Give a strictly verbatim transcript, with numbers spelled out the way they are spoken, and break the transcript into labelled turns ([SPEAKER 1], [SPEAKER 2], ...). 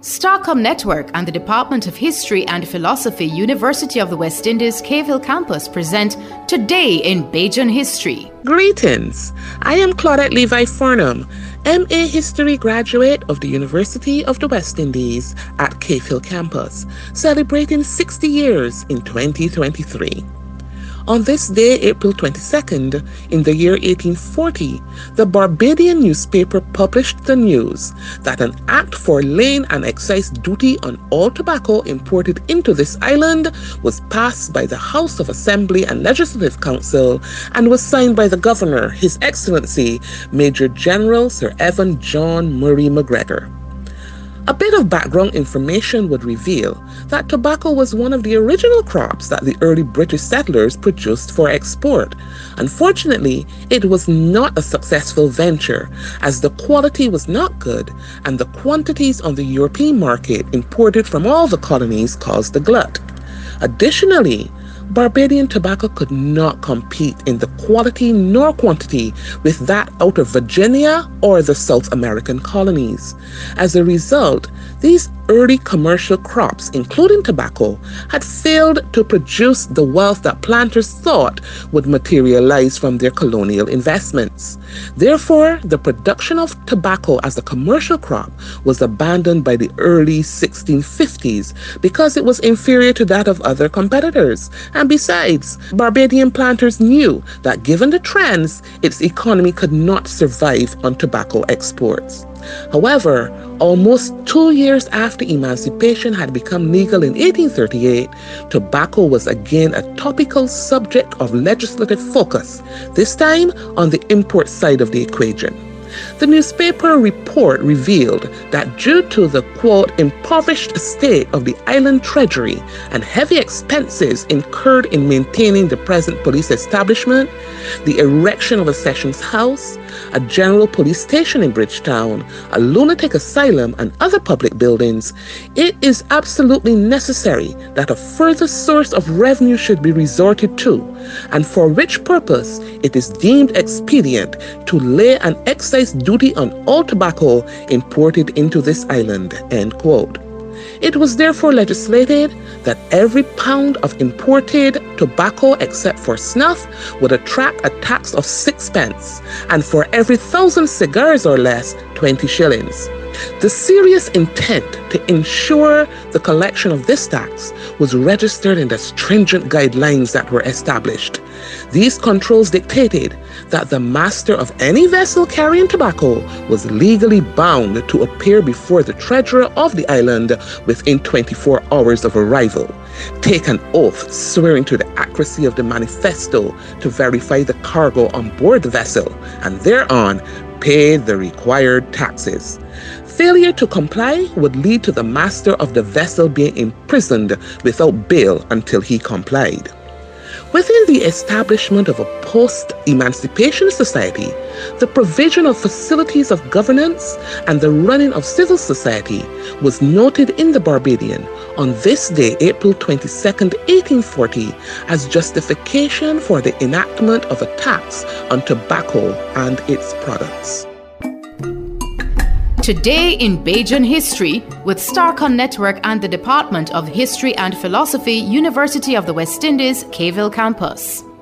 [SPEAKER 1] Starcom Network and the Department of History and Philosophy, University of the West Indies, Cave Campus present Today in Bajan History.
[SPEAKER 2] Greetings. I am Claudette Levi Farnham, M A History graduate of the University of the West Indies at Cave Hill Campus, celebrating sixty years in twenty twenty-three. On this day, April twenty-second, in the year eighteen forty, the Barbadian newspaper published the news that an act for laying an excise duty on all tobacco imported into this island was passed by the House of Assembly and Legislative Council and was signed by the Governor, His Excellency, Major General Sir Evan John Murray McGregor. A bit of background information would reveal that tobacco was one of the original crops that the early British settlers produced for export. Unfortunately, it was not a successful venture, as the quality was not good and the quantities on the European market imported from all the colonies caused a glut. Additionally, Barbadian tobacco could not compete in the quality nor quantity with that out of Virginia or the South American colonies. As a result, these early commercial crops, including tobacco, had failed to produce the wealth that planters thought would materialize from their colonial investments. Therefore, the production of tobacco as a commercial crop was abandoned by the early sixteen fifties because it was inferior to that of other competitors. And besides, Barbadian planters knew that given the trends, its economy could not survive on tobacco exports. However, almost two years after emancipation had become legal in eighteen thirty-eight, tobacco was again a topical subject of legislative focus, this time on the import side of the equation. The newspaper report revealed that due to the, quote, impoverished state of the island treasury and heavy expenses incurred in maintaining the present police establishment, the erection of a sessions house, a general police station in Bridgetown, a lunatic asylum, and other public buildings, it is absolutely necessary that a further source of revenue should be resorted to, and for which purpose it is deemed expedient to lay an excise duty on all tobacco imported into this island, end quote. It was therefore legislated that every pound of imported tobacco except for snuff would attract a tax of sixpence, and for every thousand cigars or less, twenty shillings. The serious intent to ensure the collection of this tax was registered in the stringent guidelines that were established. These controls dictated that the master of any vessel carrying tobacco was legally bound to appear before the treasurer of the island within twenty-four hours of arrival, take an oath swearing to the accuracy of the manifesto to verify the cargo on board the vessel, and thereon pay the required taxes. Failure to comply would lead to the master of the vessel being imprisoned without bail until he complied. Within the establishment of a post-emancipation society, the provision of facilities of governance and the running of civil society was noted in the Barbadian on this day, April twenty-second, eighteen forty, as justification for the enactment of a tax on tobacco and its products.
[SPEAKER 1] Today in Bajan History with Starcom Network and the Department of History and Philosophy, University of the West Indies, Cave Campus.